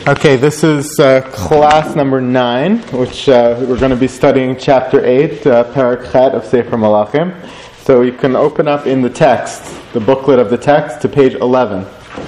Okay, this is class number 9, which we're going to be studying chapter 8, Parak Chet of Sefer Malachim. So you can open up in the text, the booklet of the text, to page 11.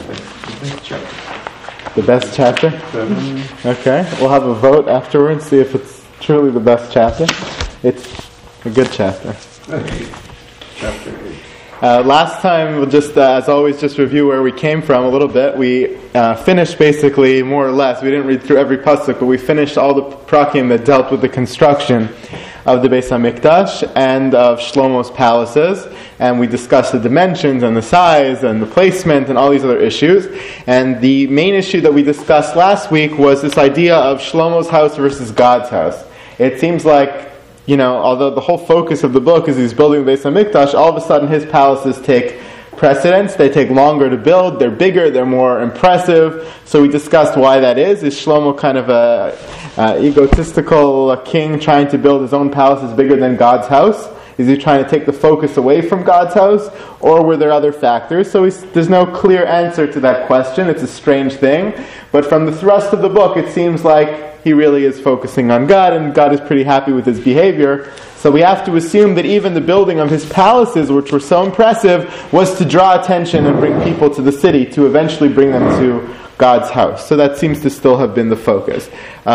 The best chapter? Okay, we'll have a vote afterwards, see if it's truly the best chapter. It's a good chapter. Chapter 8. Last time, we'll just, as always, just review where we came from a little bit. We finished basically, more or less, we didn't read through every pasuk, but we finished all the prakim that dealt with the construction of the Beis HaMikdash and of Shlomo's palaces, and we discussed the dimensions and the size and the placement and all these other issues. And the main issue that we discussed last week was this idea of Shlomo's house versus God's house. It seems like, although the whole focus of the book is he's building the Beis HaMikdash, all of a sudden his palaces take precedence. They take longer to build. They're bigger. They're more impressive. So we discussed why that is. Is Shlomo kind of a egotistical king trying to build his own palaces bigger than God's house? Is he trying to take the focus away from God's house? Or were there other factors? So there's no clear answer to that question. It's a strange thing. But from the thrust of the book, it seems like he really is focusing on God, and God is pretty happy with his behavior. So we have to assume that even the building of his palaces, which were so impressive, was to draw attention and bring people to the city, to eventually bring them to God's house. So that seems to still have been the focus.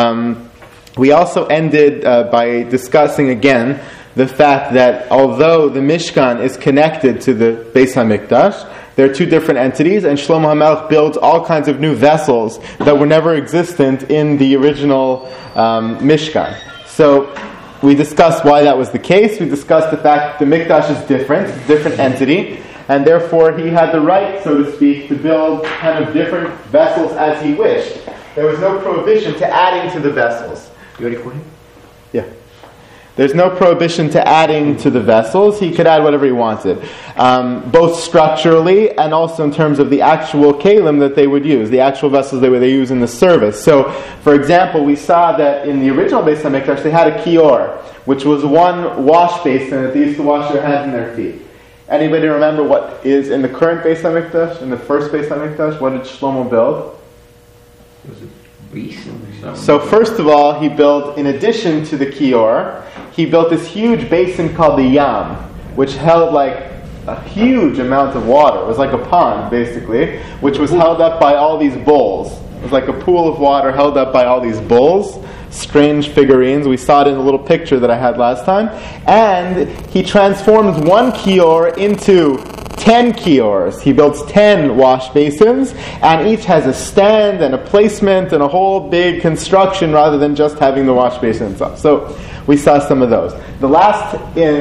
We also ended by discussing again the fact that although the Mishkan is connected to the Beis HaMikdash, there are two different entities, and Shlomo HaMelech builds all kinds of new vessels that were never existent in the original Mishkan. So we discussed why that was the case. We discussed the fact that the Mikdash is different, it's a different entity, and therefore he had the right, so to speak, to build kind of different vessels as he wished. There was no prohibition to adding to the vessels. You recording? Yeah. There's no prohibition to adding to the vessels. He could add whatever he wanted, both structurally and also in terms of the actual kalim that they would use, the actual vessels they use in the service. So, for example, we saw that in the original Beis HaMikdash they had a kior, which was one wash basin that they used to wash their hands and their feet. Anybody remember what is in the current Beis HaMikdash, in the first Beis HaMikdash? What did Shlomo build? Was it basin or something? So first of all, he built, in addition to the kior, he built this huge basin called the Yam, which held like a huge amount of water. It was like a pond, basically, which was held up by all these bowls. It was like a pool of water held up by all these bowls, strange figurines. We saw it in the little picture that I had last time. And he transforms one kior into 10 kiors. He builds 10 wash basins, and each has a stand and a placement and a whole big construction rather than just having the wash basin itself. So we saw some of those. The last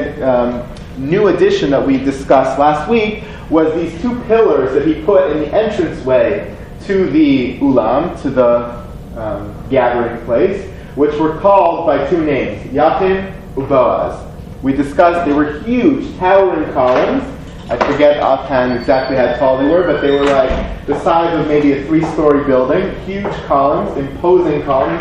new addition that we discussed last week was these two pillars that he put in the entranceway to the ulam, to the gathering place, which were called by two names, Yachin and Boaz. We discussed they were huge, towering columns. I forget offhand exactly how tall they were, but they were like the size of maybe a 3-story building. Huge columns, imposing columns.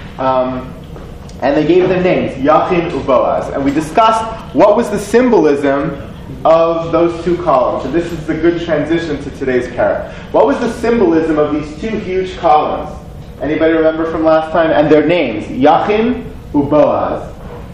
And they gave them names, Yachin and Boaz. And we discussed what was the symbolism of those two columns. And this is the good transition to today's parak. What was the symbolism of these two huge columns? Anybody remember from last time? And their names, Yachin and Boaz.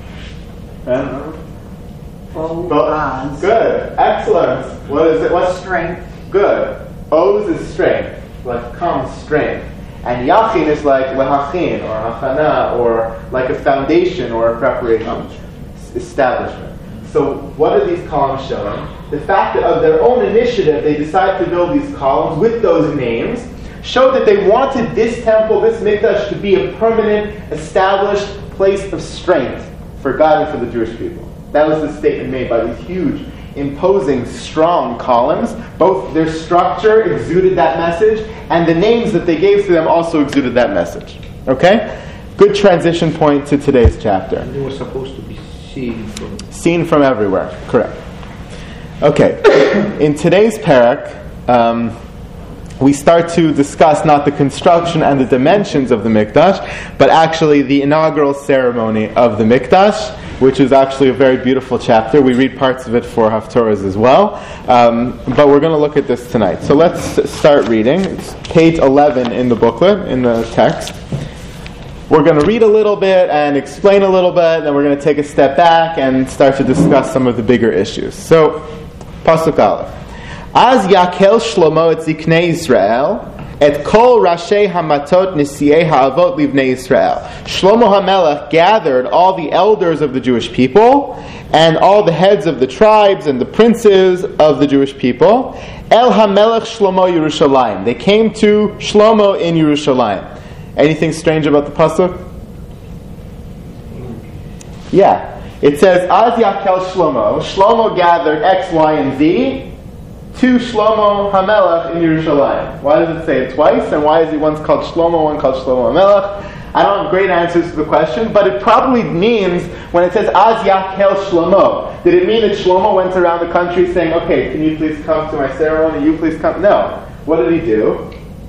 Boaz. Good. Excellent. What is it? What's Strength. Good. Oz is strength. Like comes strength. And Yachin is like lehachin or hachana or like a foundation or a preparation. Establishment. So what are these columns showing? The fact that of their own initiative they decided to build these columns with those names showed that they wanted this temple, this Mikdash, to be a permanent, established place of strength for God and for the Jewish people. That was the statement made by these huge, imposing, strong columns. Both their structure exuded that message, and the names that they gave to them also exuded that message. Okay? Good transition point to today's chapter. They were supposed to be seen from everywhere. Correct. Okay. In today's parak, we start to discuss not the construction and the dimensions of the Mikdash, but actually the inaugural ceremony of the Mikdash. which is actually a very beautiful chapter. We read parts of it for Haftorahs as well, but we're going to look at this tonight. So let's start reading. It's page 11 in the booklet, in the text. We're going to read a little bit and explain a little bit, then we're going to take a step back and start to discuss some of the bigger issues. So, Pasuk Aleph. Az yakel Shlomo et ziknei Yisrael et kol rashei hamatot nisiei ha'avot livnei Yisrael. Shlomo HaMelech gathered all the elders of the Jewish people and all the heads of the tribes and the princes of the Jewish people. El HaMelech Shlomo Yerushalayim. They came to Shlomo in Yerushalayim. Anything strange about the pasuk? Yeah. It says, Az yakel Shlomo. Shlomo gathered X, Y, and Z to Shlomo HaMelech in Yerushalayim. Why does it say it twice? And why is he once called Shlomo, one called Shlomo HaMelech? I don't have great answers to the question, but it probably means, when it says Az yakel Shlomo, did it mean that Shlomo went around the country saying, okay, can you please come to my ceremony? You please come? No. What did he do?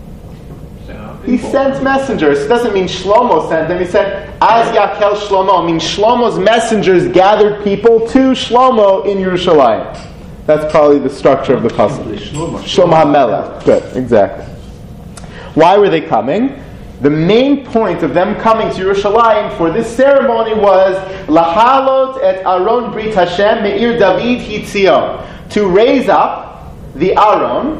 He sent messengers. It doesn't mean Shlomo sent them. He said, Az yakel Shlomo. I mean, Shlomo's messengers gathered people to Shlomo in Yerushalayim. That's probably the structure of the pasuk. Shlomo HaMelech. Good, exactly. Why were they coming? The main point of them coming to Yerushalayim for this ceremony was Lahalot et Aron Brit Hashem Me'ir David Hitzion. To raise up the Aron,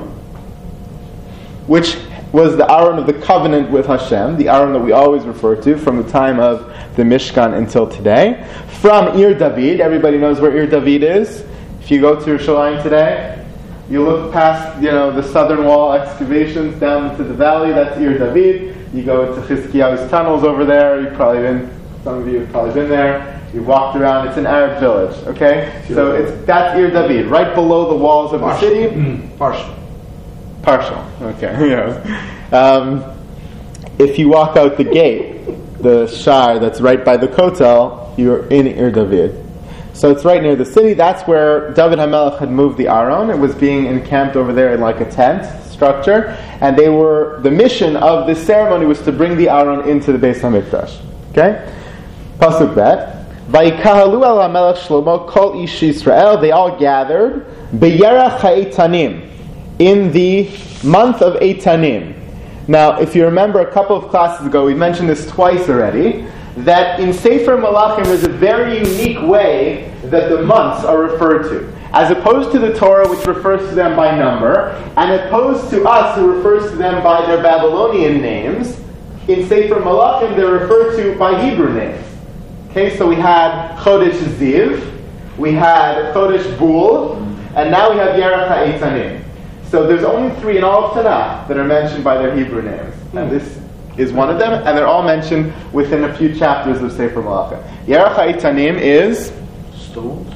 which was the Aron of the covenant with Hashem, the Aron that we always refer to from the time of the Mishkan until today. From Ir David, everybody knows where Ir David is. If you go to Yerushalayim today, you look past, the southern wall excavations down into the valley, that's Ir David. You go into Chizkiyahu's tunnels over there, some of you have probably been there. You've walked around, it's an Arab village, okay? So that's Ir David, right below the walls of the city. Partial, okay. Yeah. If you walk out the gate, the shar that's right by the Kotel, you're in Ir David. So it's right near the city. That's where David HaMelech had moved the Aron. It was being encamped over there in like a tent structure. And the mission of this ceremony was to bring the Aron into the Beis HaMikdash. Okay? Pasuk Bet. Vayikahalu el HaMelech Shlomo kol ish Yisrael. They all gathered. B'yerach ha'etanim. In the month of Eitanim. Now, if you remember a couple of classes ago, we mentioned this twice already, that in Sefer Malachim there's a very unique way that the months are referred to. As opposed to the Torah, which refers to them by number, and opposed to us, who refers to them by their Babylonian names, in Sefer Malachim they're referred to by Hebrew names. Okay, so we had Chodesh Ziv, we had Chodesh Bul, and now we have Yerach HaEitanim. So there's only 3 in all of Tanakh that are mentioned by their Hebrew names. And this is one of them, and they're all mentioned within a few chapters of Sefer Malachim. Yerach HaEitanim is... Stones?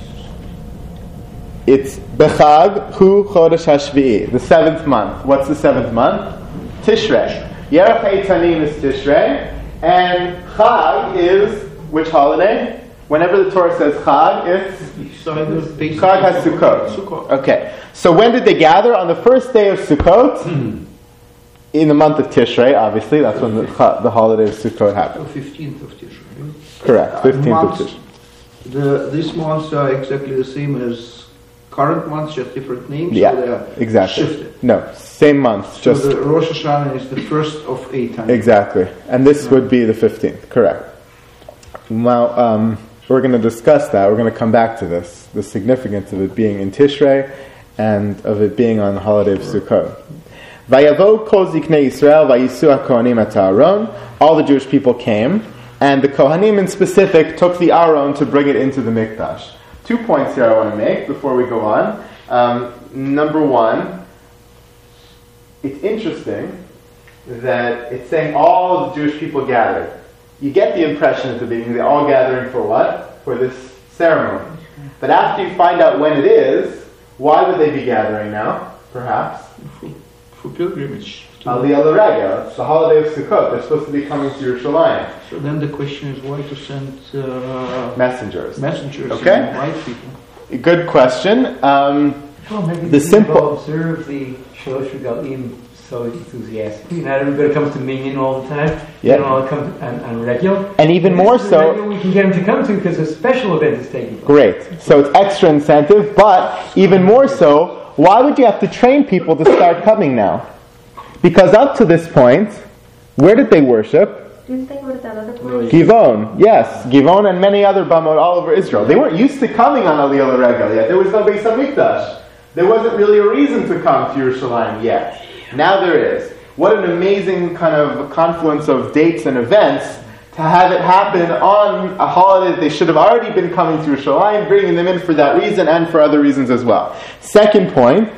It's Bechag Hu Chodesh HaShvi'i, the 7th month. What's the 7th month? Tishrei. Yerach HaEitanim is Tishrei, and Chag is which holiday? Whenever the Torah says Chag, it's Chag HaSukkot. Okay. So when did they gather? On the first day of Sukkot, in the month of Tishrei, obviously. That's when the holiday of Sukkot happened. 15th of Tishrei. Correct, 15th of Tishrei. These months are exactly the same as current months, just different names? Yeah, so they are exactly. Shifted? No, same month. So the Rosh Hashanah is the first of Eitan. Exactly. And this would be the 15th, correct. Now, we're going to discuss that. We're going to come back to this, the significance of it being in Tishrei and of it being on the holiday of Sukkot. Vayavo kol ziknei Yisrael vayisu haKohanim et Aaron. All the Jewish people came, and the Kohanim in specific took the Aaron to bring it into the Mikdash. 2 points here I want to make before we go on. Number one, it's interesting that it's saying all of the Jewish people gathered. You get the impression at the beginning they're all gathering for what? For this ceremony. But after you find out when it is, why would they be gathering now? Perhaps for pilgrimage. Aliyah L'Regel. It's the holiday of Sukkot. They're supposed to be coming to Yerushalayim. So then the question is why to send messengers. Okay. And invite people. Good question. Maybe the simple observe the Shalosh Regalim so enthusiastic. Not everybody comes to Minyan all the time. Yeah. They don't all come on regular. And even This more is the so, regular we can get them to come to because a special event is taking place. great. So it's extra incentive, but even more so, why would you have to train people to start coming now? Because up to this point, where did they worship? Didn't they go to that other place? Givon, yes, Givon and many other bamot all over Israel. They weren't used to coming on Aliyah L'Regel yet. There was no Beis HaMikdash. There wasn't really a reason to come to Yerushalayim yet. Now there is. What an amazing kind of confluence of dates and events to have it happen on a holiday that they should have already been coming to Yerushalayim, bringing them in for that reason and for other reasons as well. Second point,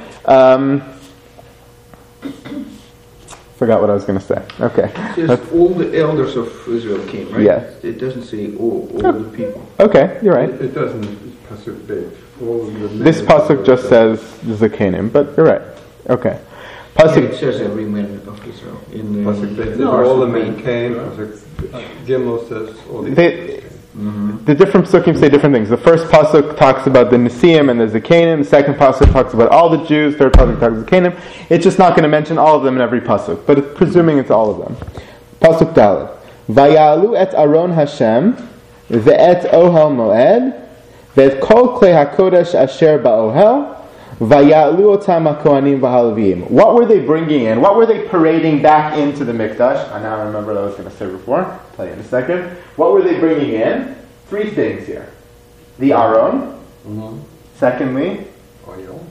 forgot what I was going to say. Okay. It says all the elders of Israel came, right? Yes. It doesn't say all the people. Okay, you're right. It doesn't. It's Pasuk Beit. All of the This men pasuk just says Zakanim, but you're right. Okay. Yeah, Pasuk. it says every man of Israel. In Pasuk Beit says No. all the men came. Pasuk Gimel says all the The different pasukim say different things. The first pasuk talks about the Nesiim and the Zakanim. The second pasuk talks about all the Jews. Third pasuk talks about Zakanim. It's just not going to mention all of them in every pasuk, but it's presuming it's all of them. Pasuk Dalet. Vayalu et Aron Hashem ve'et Ohel Moed ve'et kol klei hakodesh asher ba'ohel vayalu otam hakohanim v'halavim. What were they bringing in? What were they parading back into the Mikdash? I now remember what I was going to say before. I'll tell you in a second. What were they bringing in? Three things here. The Aron. Secondly, oil.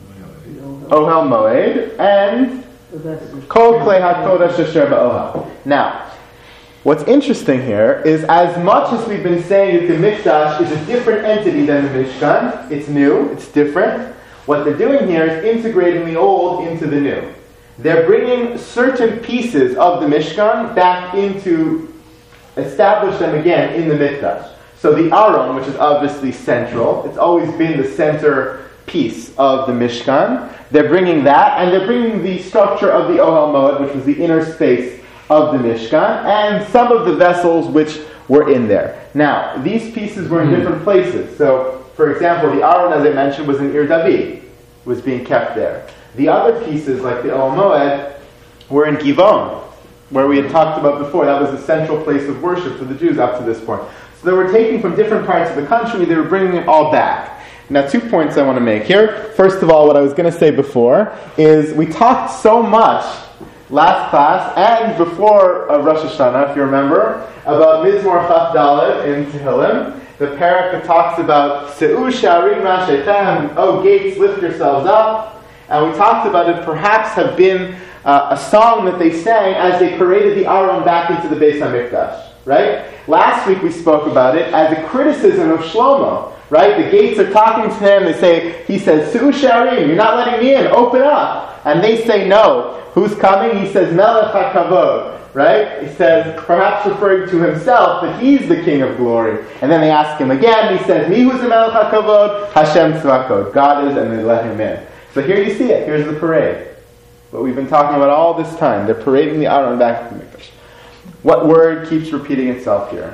Ohel Moed. And Kol Klei HaKodesh Asher Ba'ohel. Now, what's interesting here is as much as we've been saying that the Mikdash is a different entity than the Mishkan, it's new, it's different, what they're doing here is integrating the old into the new. They're bringing certain pieces of the Mishkan back into, establish them again in the Mikdash. So the Aron, which is obviously central, it's always been the center piece of the Mishkan. They're bringing that, and they're bringing the structure of the Ohel Moed, which was the inner space of the Mishkan, and some of the vessels which were in there. Now, these pieces were in different places. So, for example, the Aron, as I mentioned, was in Ir David, was being kept there. The other pieces, like the Ohel Moed, were in Givon, where we had talked about before. That was the central place of worship for the Jews up to this point. So they were taking from different parts of the country, they were bringing it all back. Now, 2 points I want to make here. First of all, what I was going to say before is we talked so much last class and before Rosh Hashanah, if you remember, about Mizmor Chaf Dalet in Tehillim, the parak that talks about Se'u Sharim Rashechem, oh gates, lift yourselves up. And we talked about it perhaps have been a song that they sang as they paraded the Aron back into the Beis HaMikdash. Right? Last week we spoke about it as a criticism of Shlomo. Right? The gates are talking to him. They say, he says, Se'u Sharim, you're not letting me in, open up. And they say no. Who's coming? He says, Melech HaKavod. Right? He says, perhaps referring to himself, that he's the King of Glory. And then they ask him again. He says, Mi who's the Melech HaKavod? Hashem Tzvakot. God is, and they let him in. So here you see it. Here's the parade. What we've been talking about all this time. They're parading the Aron back to the Mikdash. What word keeps repeating itself here?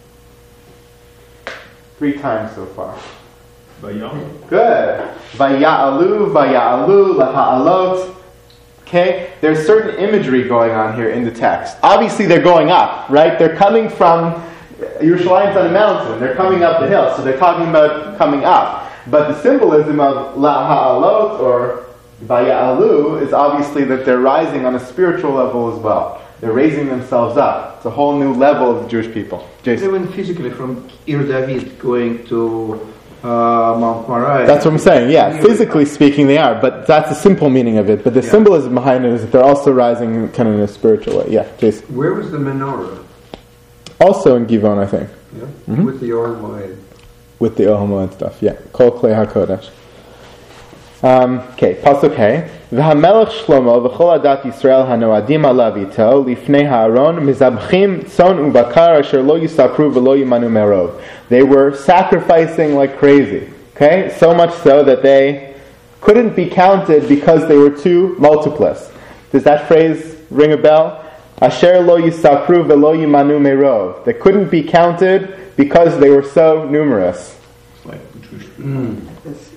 3 times so far. Vaya'alu. Good. Vaya'alu, vaya'alu, laha'alot. Okay? There's certain imagery going on here in the text. Obviously they're going up, right? They're coming from, Yerushalayim's on a mountain. They're coming up the hill, so they're talking about coming up. But the symbolism of laha'alot or vaya'alu is obviously that they're rising on a spiritual level as well. They're raising themselves up. It's a whole new level of the Jewish people. Jason. Even physically from Ir David going to Mount Moriah. That's what I'm saying, yeah. Physically speaking they are, but that's the simple meaning of it. But the symbolism behind it is that they're also rising kind of in a spiritual way. Yeah, Jason. Where was the menorah? Also in Givon, I think. Yeah? Mhm. With the Ormoid. With the Ohel Moed stuff, yeah. Kol Klei HaKodesh. Okay, Pasuk Hey. V'hamelech Shlomo v'chol adat Yisrael hanoadim alav ito lifnei ha'aron mizabchim tzon u'bakar asher lo yisapru v'lo yimanu merov. They were sacrificing like crazy. Okay? So much so that they couldn't be counted because they were too multiplous. Does that phrase ring a bell? Asher lo yisapru v'lo yimanu merov. They couldn't be counted because they were so numerous. Like the Jewish people.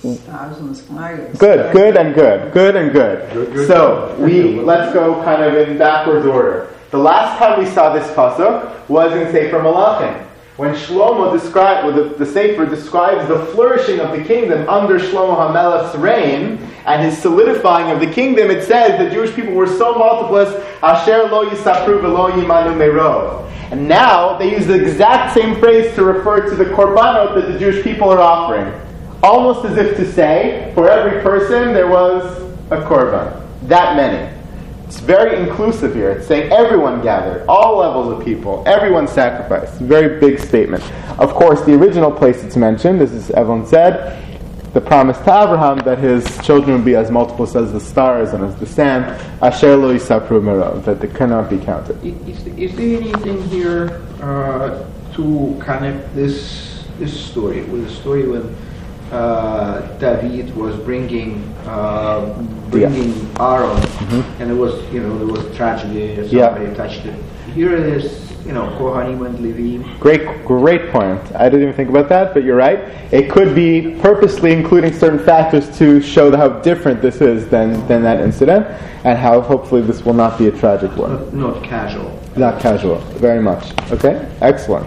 Stars in the sky. Good and good. So let's go kind of in backwards order. The last time we saw this pasuk was in Sefer Malachim, when Shlomo described, the Sefer describes the flourishing of the kingdom under Shlomo HaMelech's reign and his solidifying of the kingdom. It says the Jewish people were so multiplous, Asher lo yisapru v'lo yimanu merov. And now they use the exact same phrase to refer to the korbanot that the Jewish people are offering. Almost as if to say, for every person there was a korban. That many. It's very inclusive here. It's saying everyone gathered, all levels of people, everyone sacrificed. Very big statement. Of course, the original place it's mentioned, as Evelyn said, the promise to Abraham that his children would be as multiple as the stars and as the sand, Asher lo yisapru merov, that they cannot be counted. Is there anything here to connect this story with the story when David was bringing Aaron, and it was, there was tragedy, somebody touched it. Here it is, Kohanim and Levim. Great point. I didn't even think about that, but you're right. It could be purposely including certain factors to show how different this is than that incident, and how hopefully this will not be a tragic one. Not casual. Not casual, very much. Okay, excellent.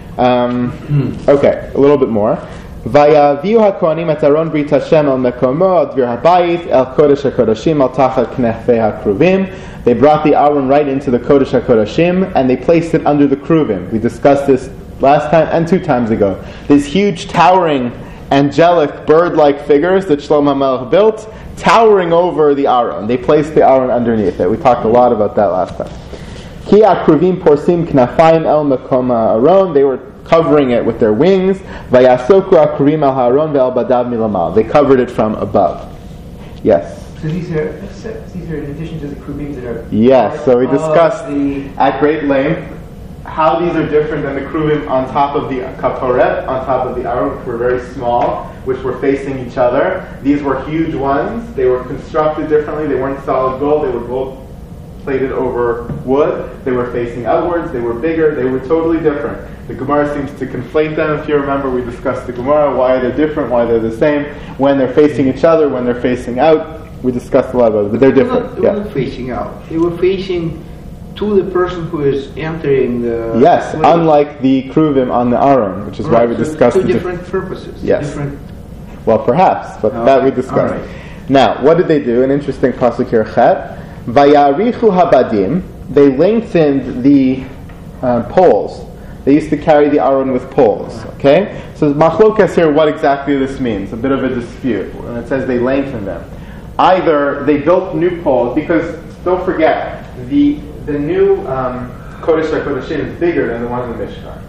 Okay, a little bit more. Vayaviu hakohanim et Aron brit Hashem al mekomo al dvir habayit el kodesh hakodashim al tachat knefei hakruvim. They brought the Aron right into the kodesh hakodashim and they placed it under the kruvim. We discussed this last time and 2 times ago. These huge, towering, angelic, bird-like figures that Shlomo HaMelech built, towering over the Aron. They placed the Aron underneath it. We talked a lot about that last time. Ki hakruvim porsim knafayim el mekom Aron. They were covering it with their wings. Vayasoku akruvim al ha'aron ve'al badav milamal. They covered it from above. Yes. So these are in addition to the kruvim that are. Yes. So we discussed at great length how these are different than the kruvim on top of the kaporet, on top of the aron, which were very small, which were facing each other. These were huge ones. They were constructed differently. They weren't solid gold. They were gold plated over wood. They were facing outwards. They were bigger. They were totally different. The Gemara seems to conflate them. If you remember, we discussed the Gemara, why they're different, why they're the same, when they're facing each other, when they're facing out. We discussed a lot about it, but they're different. They were not facing out. They were facing to the person who is entering the... Yes, unlike the kruvim on the Aron, which is why we discussed... Two different purposes. Yes. Well, perhaps, but that we discussed. Right. Now, what did they do? An interesting pasuk here, Chet. Vayarichu habadim. They lengthened the poles. They used to carry the Aron with poles. Okay? So machlokas here, what exactly this means. A bit of a dispute. When it says they lengthened them. Either they built new poles, because don't forget, the new Kodesh HaKodashim is bigger than the one in the Mishkan.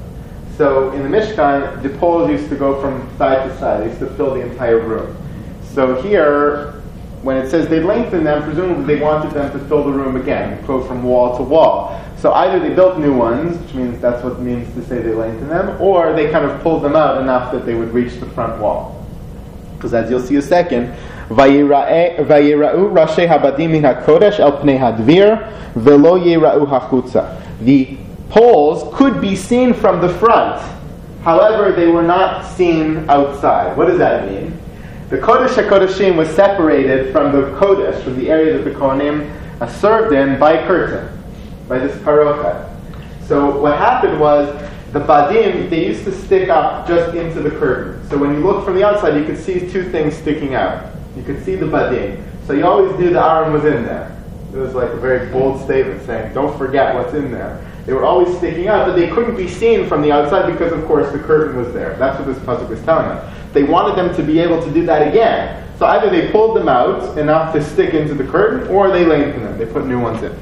So in the Mishkan, the poles used to go from side to side. They used to fill the entire room. So here, when it says they lengthened them, presumably they wanted them to fill the room again, go from wall to wall. So either they built new ones, which means that's what it means to say they lengthened them, or they kind of pulled them out enough that they would reach the front wall. Because as you'll see a second, Vayira'u Rashi Habadim min HaKodesh el pnei hadvir velo yira'u hachutza. The poles could be seen from the front, however they were not seen outside. What does that mean? The Kodesh HaKodashim was separated from the Kodesh, from the area that the Kohanim served in, by a curtain, by this parochet. So what happened was, the badim, they used to stick up just into the curtain. So when you look from the outside, you could see 2 things sticking out. You could see the badim. So you always knew the Aron was in there. It was like a very bold statement saying, don't forget what's in there. They were always sticking out, but they couldn't be seen from the outside because, of course, the curtain was there. That's what this pasuk is telling us. They wanted them to be able to do that again. So either they pulled them out enough to stick into the curtain, or they lengthened them. They put new ones in.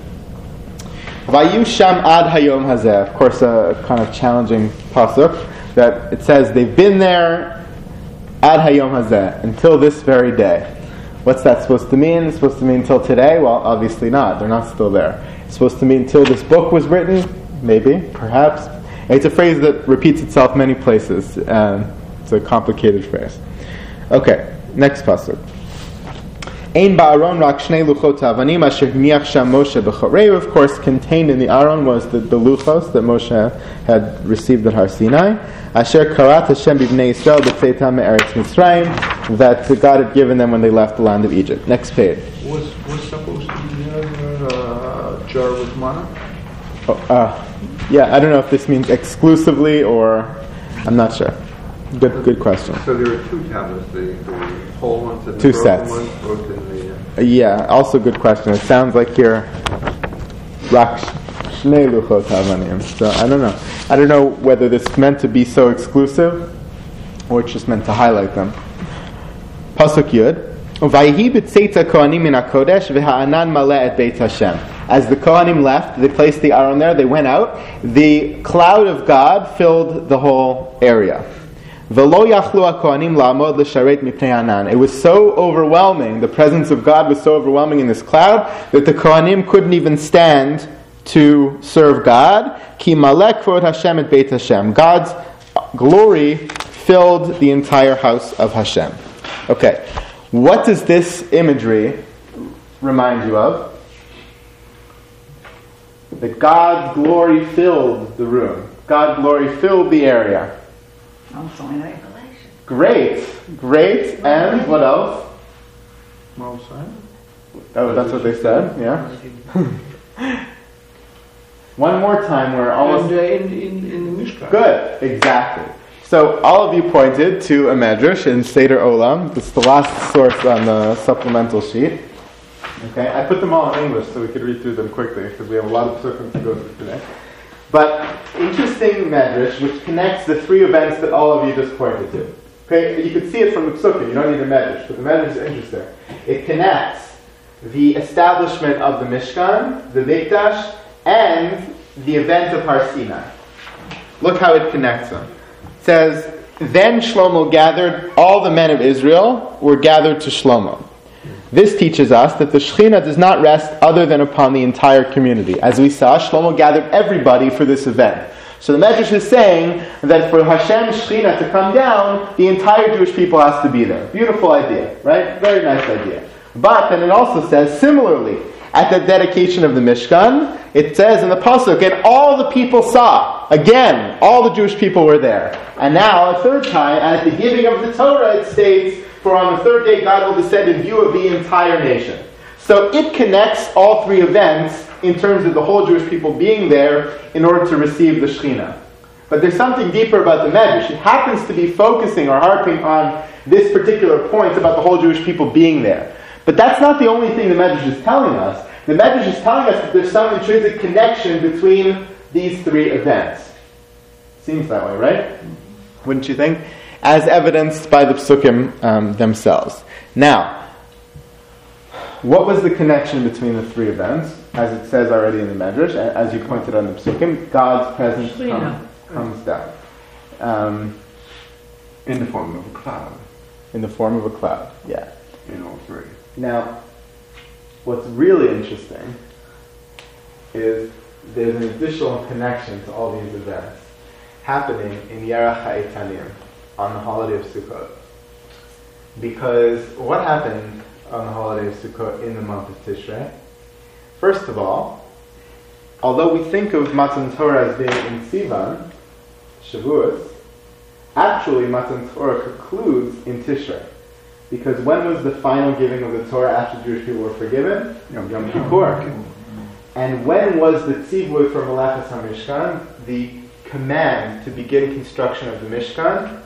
Vayu sham ad hayom hazeh. Of course, a kind of challenging pasuk that it says they've been there ad hayom hazeh, until this very day. What's that supposed to mean? It's supposed to mean until today? Well, obviously not. They're not still there. It's supposed to mean until this book was written? Maybe, perhaps. It's a phrase that repeats itself many places. It's a complicated phrase. Okay, next pasuk. Ein ba'aron rak shnei luchot ha'avanim asher hiniach sham Moshe b'chorei. Of course, contained in the Aron was the luchos that Moshe had received at Har Sinai. Asher karat Hashem b'bnei Yisrael b'tzeitam me'eretz Mitzrayim. that God had given them when they left the land of Egypt. Next page. Was supposed to be there a jar with manna? Yeah, I don't know if this means exclusively or I'm not sure. Good question. So there are two tablets, the whole ones and the Two broken sets. ones, both in the... Yeah, also good question. It sounds like you're Rak Shnei Luchot Havanim. So I don't know. I don't know whether this is meant to be so exclusive or it's just meant to highlight them. Pasuk Yud. Vayhi b'tzeita kohanim min hakodesh v'ha'anan maleh et beit Hashem. As the Kohanim left, they placed the Aron there, they went out, the cloud of God filled the whole area. V'lo yachlu ha-kohanim la'amod l'sharet mipnei hanan. It was so overwhelming, the presence of God was so overwhelming in this cloud, that the Kohanim couldn't even stand to serve God. Ki maleh kvod Hashem et beit Hashem. God's glory filled the entire house of Hashem. Okay, what does this imagery remind you of? That God's glory filled the room. God's glory filled the area. Also in Revelation. Great. And what else? Mount Sinai? Oh, that's what they said, yeah. One more time, we're almost... And in the Mishkan. Good, exactly. So all of you pointed to a medrash in Seder Olam. It's the last source on the supplemental sheet. Okay, I put them all in English so we could read through them quickly because we have a lot of psukim to go through today. But interesting medrash which connects the three events that all of you just pointed to. Okay, you can see it from the psukim. You don't need a medrash, but the medrash is interesting. It connects the establishment of the Mishkan, the Mikdash, and the event of Har Sinai. Look how it connects them. It says, then Shlomo gathered, all the men of Israel were gathered to Shlomo. This teaches us that the Shekhinah does not rest other than upon the entire community. As we saw, Shlomo gathered everybody for this event. So the Medrash is saying that for Hashem's Shekhinah to come down, the entire Jewish people has to be there. Beautiful idea, right? Very nice idea. But then it also says, similarly, at the dedication of the Mishkan, it says in the Pasuk, and all the people saw. Again, all the Jewish people were there. And now, a third time, at the giving of the Torah, it states, for on the third day God will descend in view of the entire nation. So it connects all three events in terms of the whole Jewish people being there in order to receive the Shekhinah. But there's something deeper about the Medrash. It happens to be focusing or harping on this particular point about the whole Jewish people being there. But that's not the only thing the Medrash is telling us. The Medrash is telling us that there's some intrinsic connection between these three events. Seems that way, right? Wouldn't you think? As evidenced by the psukim themselves. Now, what was the connection between the three events? As it says already in the Medrash, as you pointed on the psukim, God's presence comes down. In the form of a cloud. In the form of a cloud, yeah. In all three. Now, what's really interesting is there's an additional connection to all these events happening in Yerach HaEtanim, on the holiday of Sukkot. Because what happened on the holiday of Sukkot in the month of Tishrei? First of all, although we think of Matan Torah as being in Sivan, Shavuos, actually Matan Torah concludes in Tishrei. Because when was the final giving of the Torah after Jewish people were forgiven? Yom Kippur. And when was the tzivui for Malachas HaMishkan, the command to begin construction of the Mishkan?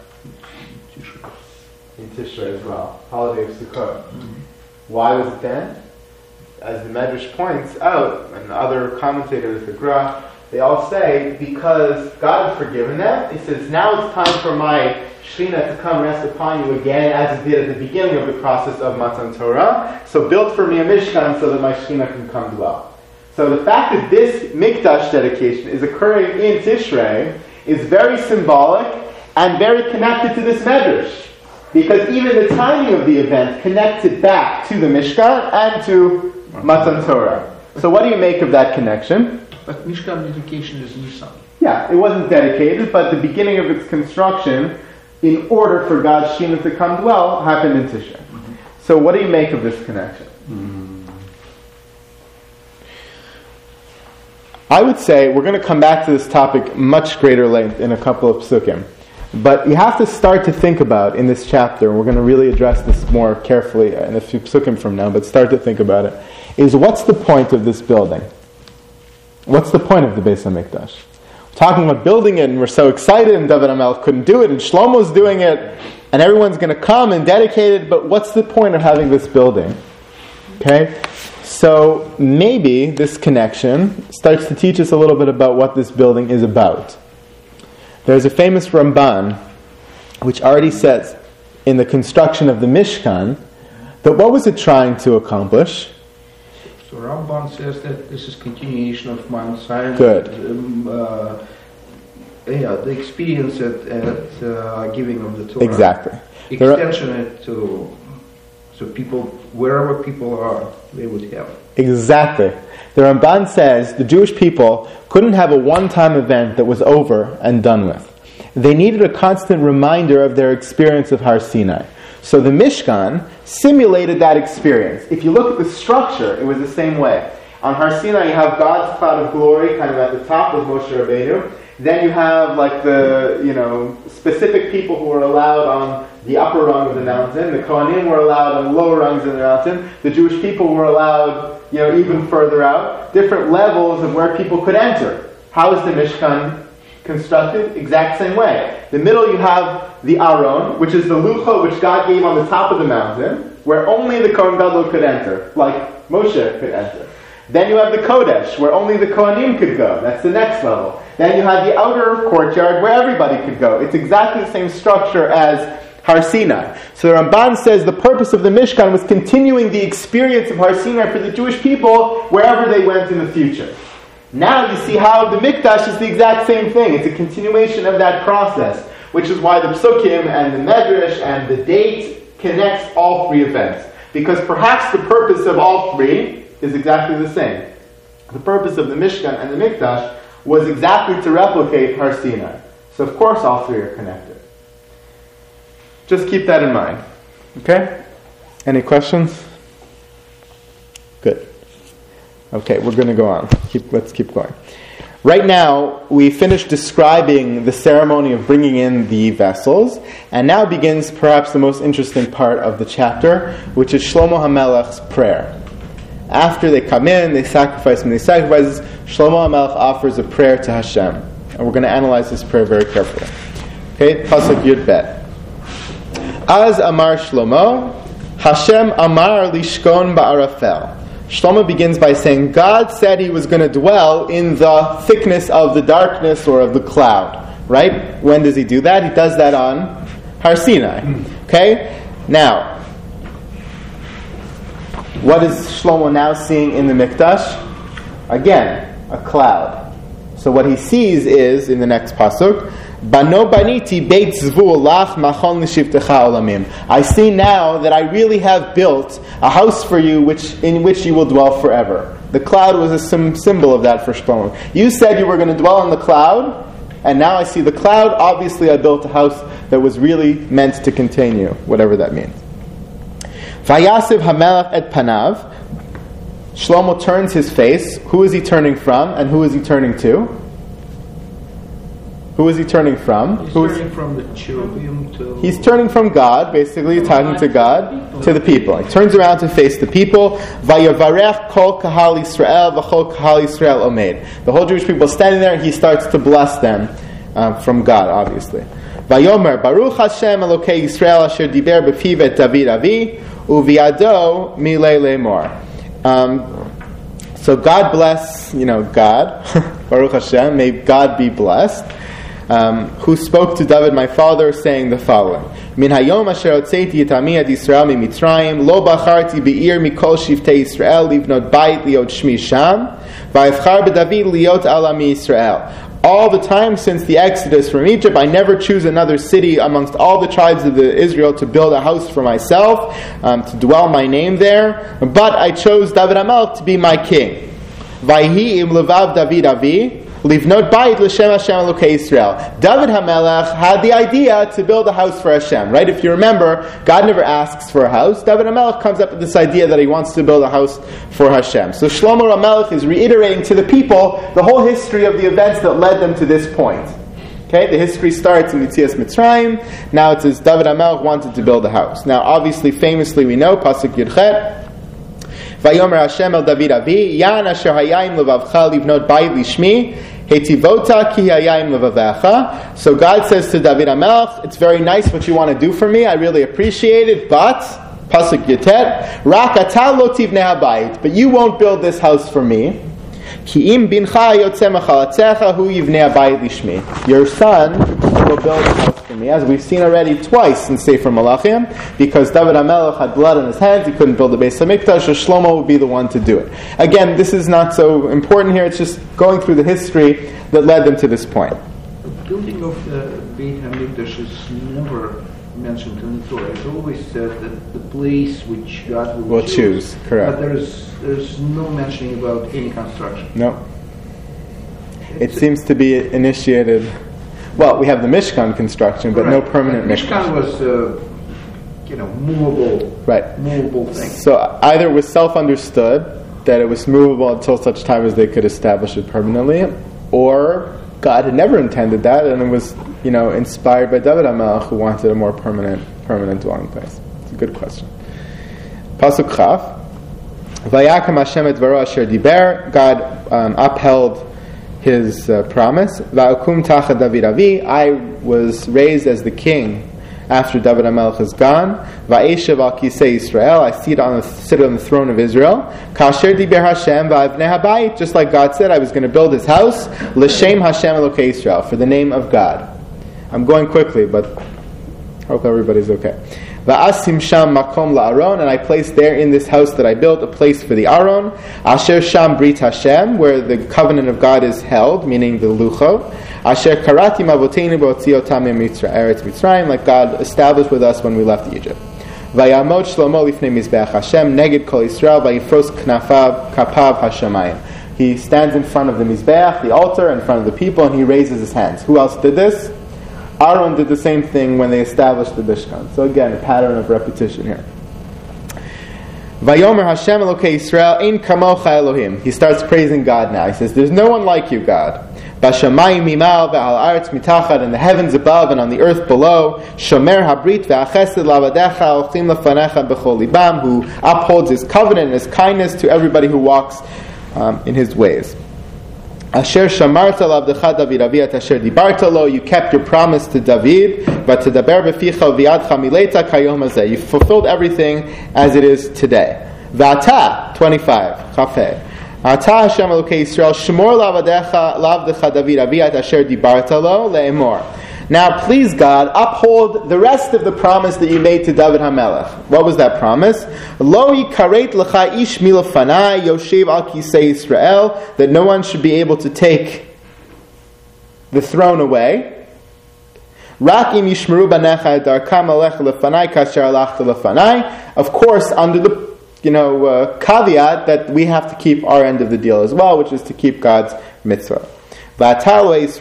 In Tishrei as well, holiday of Sukkot. Why was it then? As the Medrash points out, and other commentators, the Gra, they all say, because God had forgiven them, He says, now it's time for my Shekhinah to come rest upon you again, as it did at the beginning of the process of Matan Torah. So build for me a Mishkan so that my Shekhinah can come dwell. So the fact that this Mikdash dedication is occurring in Tishrei is very symbolic and very connected to this Medrash. Because even the timing of the event connects it back to the Mishkan and to Matan Torah. So what do you make of that connection? But Mishkan dedication is Nisan. Yeah, it wasn't dedicated, but the beginning of its construction, in order for God's Shekhinah to come dwell, happened in Tishrei. Mm-hmm. So what do you make of this connection? I would say we're going to come back to this topic much greater length in a couple of psukim. But you have to start to think about in this chapter, and we're going to really address this more carefully in a few psukim from now, but start to think about it, is what's the point of this building? What's the point of the Beis HaMikdash? We're talking about building it, and we're so excited, and David HaMelech couldn't do it, and Shlomo's doing it, and everyone's going to come and dedicate it, but what's the point of having this building? Okay? So maybe this connection starts to teach us a little bit about what this building is about. There's a famous Ramban which already says in the construction of the Mishkan that what was it trying to accomplish? So Ramban says that this is continuation of Mount Sinai. Good. The experience at giving of the Torah. Exactly. Extension it to so people, wherever people are, they would have. Exactly. The Ramban says the Jewish people couldn't have a one-time event that was over and done with. They needed a constant reminder of their experience of Har Sinai. So the Mishkan simulated that experience. If you look at the structure, it was the same way. On Har Sinai, you have God's cloud of glory kind of at the top of Moshe Rabbeinu. Then you have like the, specific people who were allowed on the upper rung of the mountain. The Kohanim were allowed on the lower rungs of the mountain. The Jewish people were allowed, even further out. Different levels of where people could enter. How is the Mishkan constructed? Exact same way. The middle you have the Aron, which is the Lucha which God gave on the top of the mountain, where only the Kohen Gadol could enter, like Moshe could enter. Then you have the Kodesh, where only the Kohanim could go. That's the next level. Then you have the outer courtyard where everybody could go. It's exactly the same structure as Har Sinai. So the Ramban says the purpose of the Mishkan was continuing the experience of Har Sinai for the Jewish people wherever they went in the future. Now you see how the Mikdash is the exact same thing. It's a continuation of that process, which is why the Psukim and the Medrash and the date connects all three events. Because perhaps the purpose of all three is exactly the same. The purpose of the Mishkan and the Mikdash was exactly to replicate Har Sinai. So of course all three are connected. Just keep that in mind. Okay? Any questions? Good. Okay, we're going to go on. Let's keep going. Right now, we finished describing the ceremony of bringing in the vessels, and now begins perhaps the most interesting part of the chapter, which is Shlomo HaMelech's prayer. After they come in, they sacrifice many sacrifices, Shlomo HaMelech offers a prayer to Hashem. And we're going to analyze this prayer very carefully. Okay, Pasuk Yud Bet. Az Amar Shlomo, Hashem Amar Lishkon Ba'arafel. Shlomo begins by saying, God said He was going to dwell in the thickness of the darkness or of the cloud. Right? When does He do that? He does that on Har Sinai. Okay? Now, what is Shlomo now seeing in the Mikdash? Again, a cloud. So what he sees is, in the next pasuk, Bano baniti beit zvu lach machon l'shivtecha olamim. I see now that I really have built a house for you in which you will dwell forever. The cloud was a symbol of that for Shlomo. You said you were going to dwell on the cloud, and now I see the cloud. Obviously I built a house that was really meant to contain you, whatever that means. Vayasiv hamelach et panav. Shlomo turns his face. Who is he turning from, and who is he turning to? Who is he turning from? He's turning from the cherubim to... He's turning from God, basically, talking to God, to the people. He turns around to face the people. Vayavarech kol kahal Yisrael v'chol kahal Yisrael omeid. The whole Jewish people standing there, and he starts to bless them from God, obviously. Vayomer Baruch Hashem Elokei Yisrael asher diber b'piv et David avi uviado milei lemor. So God bless, God. Baruch Hashem, may God be blessed. Who spoke to David my father, saying the following: Min hayom asher hotzeiti et ami ad Yisrael miMitzrayim, lo bacharti be'ir mikol shiftei Yisrael livnot bayit liot shmi sham, va'evchar b'David liot al ami Yisrael. All the time since the Exodus from Egypt, I never choose another city amongst all the tribes of Israel to build a house for myself, to dwell my name there. But I chose David HaMelech to be my king. Vayhi im levav David avi, livnot bayit l'shem Hashem Elokei Yisrael. David HaMelech had the idea to build a house for Hashem, right? If you remember, God never asks for a house. David HaMelech comes up with this idea that he wants to build a house for Hashem. So Shlomo HaMelech is reiterating to the people the whole history of the events that led them to this point. Okay, the history starts in Yetzias Mitzrayim. Now it says David HaMelech wanted to build a house. Now, obviously, famously, we know pasuk Yudchet. Vayomer Hashem el David Avi, Yan asher hayayim levavcha livnot bayit lishmi, hetivota ki hayayim levavecha. So God says to David HaMelech, it's very nice what you want to do for me. I really appreciate it, but pasuk Yutet, rak ata lo tivnei habayit, but you won't build this house for me. Ki im bincha yotzeh mechalatzecha hu yivnei habayit lishmi. Your son will build a house for me, as we've seen already twice in Sefer Malachim, because David HaMelech had blood on his hands, he couldn't build the Beis HaMikdash, so Shlomo would be the one to do it. Again, this is not so important here, it's just going through the history that led them to this point. The building of the Beit HaMikdash is never mentioned in the Torah. It's always said that the place which God will choose. Correct. But there's no mentioning about any construction. No. It seems to be initiated. Well, we have the Mishkan construction, but no permanent Mishkan was, movable thing. So either it was self-understood that it was movable until such time as they could establish it permanently, or God had never intended that, and it was, inspired by David HaMelech, who wanted a more permanent dwelling place. It's a good question. Pasuk Chaf. Vayakam Hashem et dvaro asher diber. God upheld his promise. Va'akum tachat David Avi. I was raised as the king after David HaMelech is gone. Va'eshev al kisei Yisrael. I sit on the throne of Israel. Kasher diber Hashem va'avnei habayit. Just like God said, I was going to build his house. L'shem Hashem Elokei Yisrael, for the name of God. I'm going quickly, but hope everybody's okay. Va'asim sham makom la'aron, and I placed there in this house that I built a place for the Aron. Asher sham brit Hashem, where the covenant of God is held, meaning the luchot. Asher karati mavoteinu b'otziotam eretz Mitzrayim, like God established with us when we left Egypt. Vayamot Shlomo lifnei mizbeach Hashem neged kol Yisrael vayifros knafav kapav hashamayim. He stands in front of the mizbeach, the altar, in front of the people, and he raises his hands. Who else did this? Aaron did the same thing when they established the Mishkan. So again, a pattern of repetition here. Vayomer Hashem Elokei Yisrael ein kamocha Elohim. He starts praising God now. He says, "There's no one like you, God. Bashamayim mimal ve'al aretz mitachad, in the heavens above and on the earth below. Shomer habrit ve'achesed lavadecha olchim lefanecha b'chol libam, who upholds his covenant and his kindness to everybody who walks in his ways. Asher shamarta l'avdecha David Avi et asher dibarta lo, you kept your promise to David, but to daber beficha v'yadcha mileta kayom hazeh, you fulfilled everything as it is today. V'ata, 25, chafeh. Ata Hashem Elokei Yisrael, shmor l'avdecha David Avi et asher dibarta lo, le'emor. Now, please God, uphold the rest of the promise that you made to David HaMelech. What was that promise? Lo yikaret lecha ish milafanai yoshev al kisei Yisrael, that no one should be able to take the throne away. Rak im yishmeru banecha et darkam alech lefanai kasher alachta lefanai. Of course, under the caveat that we have to keep our end of the deal as well, which is to keep God's mitzvah. Now please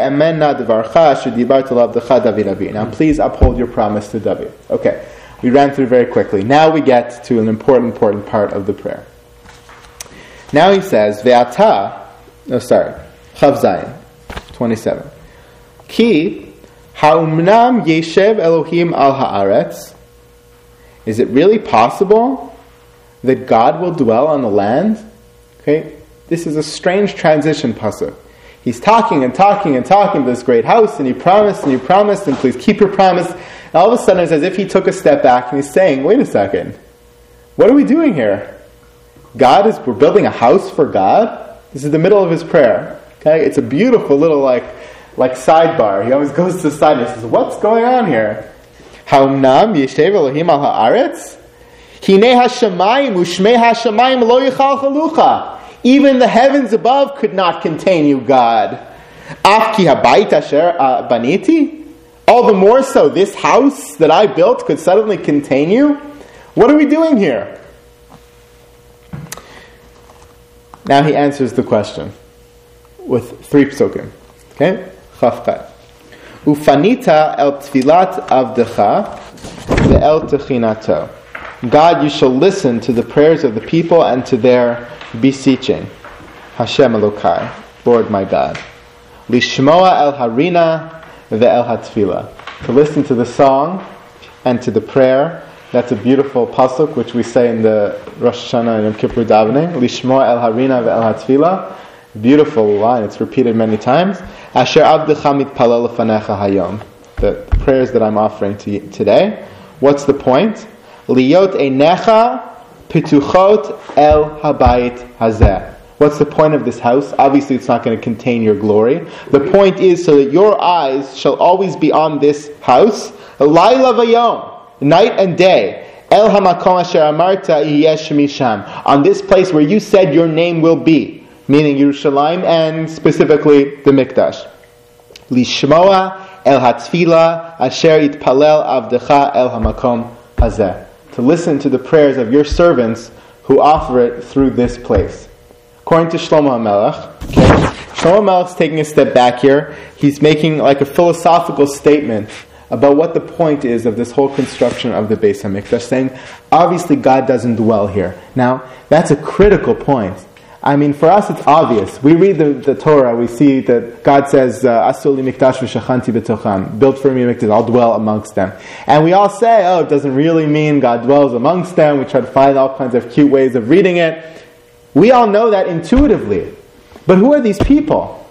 uphold your promise to David. Okay, we ran through very quickly. Now we get to an important part of the prayer. Now he says, Chav Zayin, 27. Ki ha'umnam yeshev Elohim al haaretz. Is it really possible that God will dwell on the land? Okay, this is a strange transition pasuk. He's talking to this great house, and you promised, and please keep your promise. And all of a sudden, it's as if he took a step back, and he's saying, wait a second, what are we doing here? We're building a house for God? This is the middle of his prayer. Okay, it's a beautiful little like sidebar. He always goes to the side and says, what's going on here? Ha'umnam yeshev Elohim al haaretz? Hinei hashamayim u'shmei hashamayim lo yichal chalucha. Even the heavens above could not contain you, God. Af ki habayit asher baniti? All the more so, this house that I built could suddenly contain you? What are we doing here? Now he answers the question with 3 psukim. Okay? Chafkai. Ufanita el tfilat avdecha ve'el techinato. God, you shall listen to the prayers of the people and to their beseeching. Hashem Elokai, Lord my God. Lishmoa el harina ve'el hatfila. To listen to the song and to the prayer. That's a beautiful pasuk which we say in the Rosh Hashanah and Yom Kippur davening. Lishmoa el harina ve'el hatfila. Beautiful line. It's repeated many times. Asher abdecha mitpalel lefanecha hayom. The prayers that I'm offering to you today. What's the point? Liyot einecha pituchot el habayit hazeh. What's the point of this house? Obviously, it's not going to contain your glory. The point is so that your eyes shall always be on this house. Laila vayom, night and day. El hamakom asher amarta yesh misham. On this place where you said your name will be. Meaning Yerushalayim and specifically the Mikdash. Lishmoa el hatfila asher itpalel avdecha el hamakom hazeh. To listen to the prayers of your servants who offer it through this place. According to Shlomo HaMelech, Shlomo HaMelech's taking a step back here. He's making like a philosophical statement about what the point is of this whole construction of the Beis HaMikdash, saying, obviously God doesn't dwell here. Now, that's a critical point. I mean, for us it's obvious. We read the Torah, we see that God says, Asu li mikdash v'shachanti b'tocham. Build for me a mikdash, I'll dwell amongst them. And we all say, it doesn't really mean God dwells amongst them. We try to find all kinds of cute ways of reading it. We all know that intuitively. But who are these people?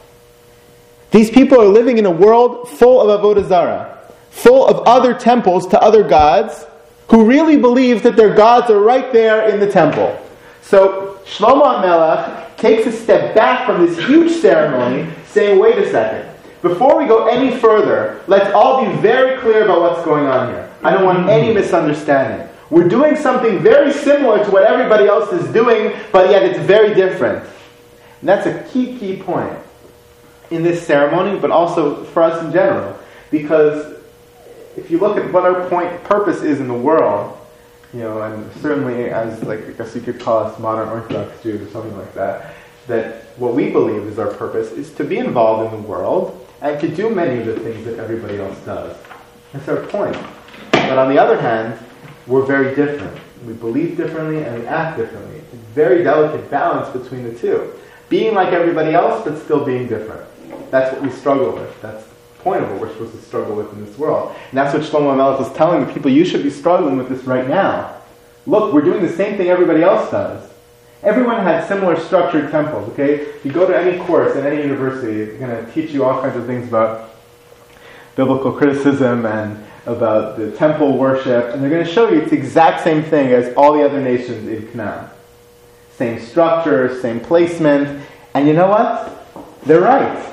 These people are living in a world full of avodah zarah, full of other temples to other gods, who really believe that their gods are right there in the temple. So, Shlomo HaMelech takes a step back from this huge ceremony, saying, wait a second. Before we go any further, let's all be very clear about what's going on here. I don't want any misunderstanding. We're doing something very similar to what everybody else is doing, but yet it's very different. And that's a key point in this ceremony, but also for us in general. Because if you look at what our purpose is in the world, and certainly as, I guess you could call us modern Orthodox Jews or something like that, that what we believe is our purpose is to be involved in the world and to do many of the things that everybody else does. That's our point. But on the other hand, we're very different. We believe differently and we act differently. It's a very delicate balance between the two. Being like everybody else, but still being different. That's what we struggle with. That's the point of what we're supposed to struggle with in this world. And that's what Shlomo HaMelech is telling the people, you should be struggling with this right now. Look, we're doing the same thing everybody else does. Everyone had similar structured temples, okay? You go to any course at any university, it's going to teach you all kinds of things about biblical criticism and about the temple worship, and they're going to show you it's the exact same thing as all the other nations in Canaan. Same structure, same placement, and you know what? They're right.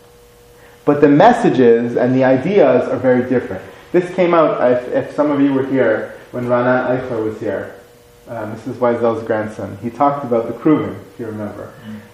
But the messages and the ideas are very different. This came out, if some of you were here, when Rana Eichler was here, Mrs. Weisel's grandson. He talked about the Kruvim, if you remember.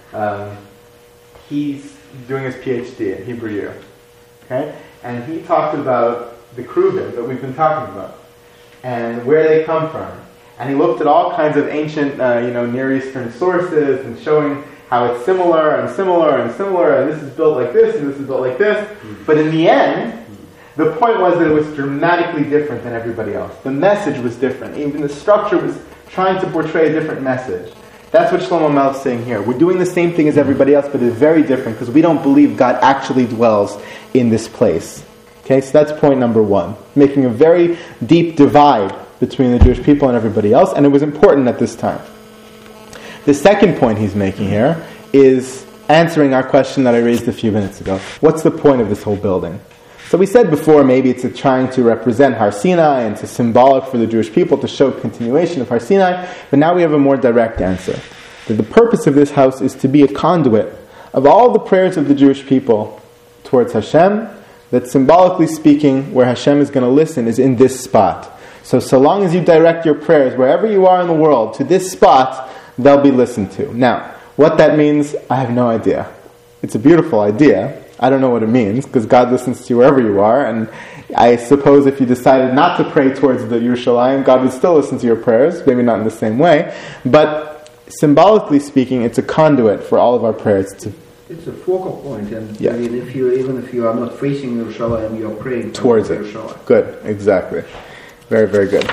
He's doing his PhD in Hebrew year. Okay? And he talked about the Kruvim that we've been talking about, and where they come from. And he looked at all kinds of ancient, Near Eastern sources, and showing how it's similar, and this is built like this, and this is built like this. But in the end, the point was that it was dramatically different than everybody else. The message was different. Even the structure was trying to portray a different message. That's what Shlomo HaMelech is saying here. We're doing the same thing as everybody else, but it's very different because we don't believe God actually dwells in this place. Okay, so that's point number one. Making a very deep divide between the Jewish people and everybody else, and it was important at this time. The second point he's making here is answering our question that I raised a few minutes ago. What's the point of this whole building? So we said before, maybe it's trying to represent Har Sinai and it's symbolic for the Jewish people to show continuation of Har Sinai, but now we have a more direct answer. That the purpose of this house is to be a conduit of all the prayers of the Jewish people towards Hashem, that symbolically speaking, where Hashem is going to listen is in this spot. So long as you direct your prayers, wherever you are in the world, to this spot, they'll be listened to. Now, what that means, I have no idea. It's a beautiful idea. I don't know what it means, because God listens to you wherever you are, and I suppose if you decided not to pray towards the Yerushalayim, God would still listen to your prayers, maybe not in the same way, but symbolically speaking, it's a conduit for all of our prayers. It's a focal point, and yeah. I mean, even if you are not facing Yerushalayim, you're praying towards it. Yerushalayim. Good, exactly. Very, very good.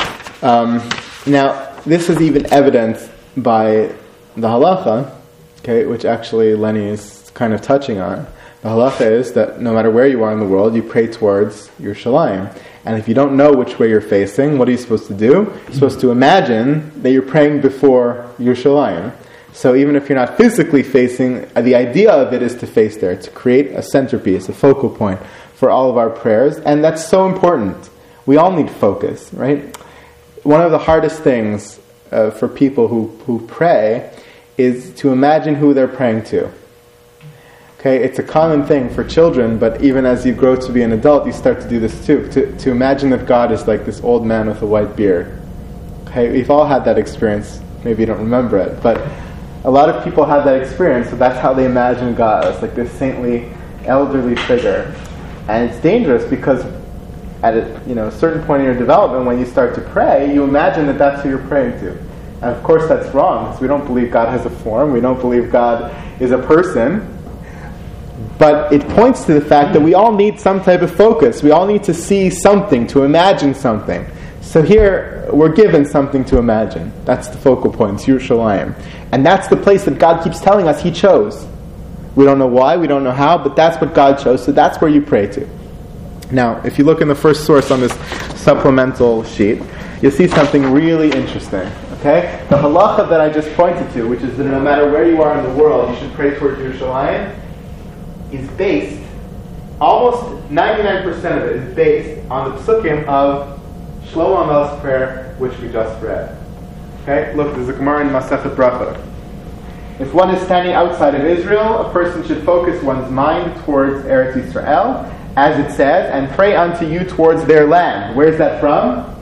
Now, this is even evidenced by the halacha, okay, which actually Lenny is kind of touching on, The halacha is that no matter where you are in the world, you pray towards Yerushalayim. And if you don't know which way you're facing, what are you supposed to do? You're supposed to imagine that you're praying before Yerushalayim. So even if you're not physically facing, the idea of it is to face there, to create a centerpiece, a focal point for all of our prayers. And that's so important. We all need focus, right? One of the hardest things for people who pray is to imagine who they're praying to. Okay, it's a common thing for children, but even as you grow to be an adult, you start to do this too. To imagine that God is like this old man with a white beard. Okay, we've all had that experience. Maybe you don't remember it, but a lot of people have that experience, so that's how they imagine God, as like this saintly, elderly figure. And it's dangerous because at a certain point in your development, when you start to pray, you imagine that that's who you're praying to. And of course that's wrong, because we don't believe God has a form, we don't believe God is a person. But it points to the fact that we all need some type of focus. We all need to see something, to imagine something. So here, we're given something to imagine. That's the focal point, it's Yerushalayim. And that's the place that God keeps telling us He chose. We don't know why, we don't know how, but that's what God chose, so that's where you pray to. Now, if you look in the first source on this supplemental sheet, you'll see something really interesting. Okay? The halacha that I just pointed to, which is that no matter where you are in the world, you should pray towards Yerushalayim, is based, almost 99% of it is based on the psukim of Shlomo HaMelech's prayer, which we just read. Okay, look, there's a Gemara in Masechet Brachot. If one is standing outside of Israel, a person should focus one's mind towards Eretz Yisrael, as it says, and pray unto you towards their land. Where's that from?